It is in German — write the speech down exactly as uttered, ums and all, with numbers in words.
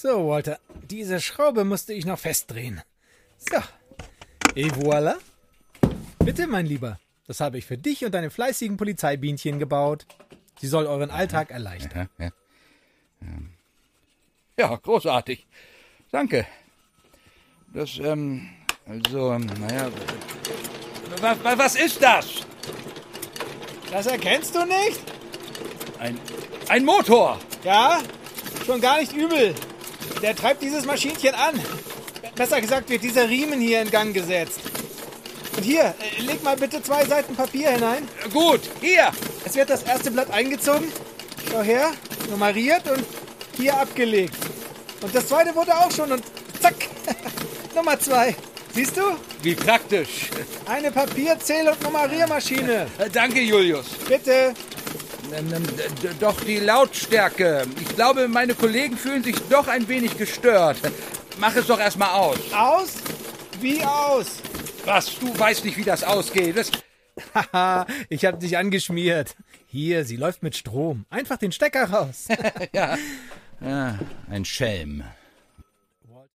So, Walter, diese Schraube musste ich noch festdrehen. So, et voilà. Bitte, mein Lieber, das habe ich für dich und deine fleißigen Polizeibienchen gebaut. Sie soll euren Alltag erleichtern. Ja, ja. ja, großartig. Danke. Das, ähm, also, naja, was, was ist das? Das erkennst du nicht? Ein, ein Motor. Ja, schon gar nicht übel. Der treibt dieses Maschinchen an. Besser gesagt wird dieser Riemen hier in Gang gesetzt. Und hier, äh, leg mal bitte zwei Seiten Papier hinein. Gut, hier. Es wird das erste Blatt eingezogen. Schau her, nummeriert und hier abgelegt. Und das zweite wurde auch schon und zack, Nummer zwei. Siehst du? Wie praktisch. Eine Papier-, und Nummeriermaschine. Äh, Danke, Julius. Bitte. Ähm, ähm, d- Doch die Lautstärke. Ich glaube, meine Kollegen fühlen sich doch ein wenig gestört. Mach es doch erstmal aus. Aus? Wie aus? Was? Du weißt nicht, wie das ausgeht. Das Haha, ich hab dich angeschmiert. Hier, sie läuft mit Strom. Einfach den Stecker raus. ja. ja, ein Schelm.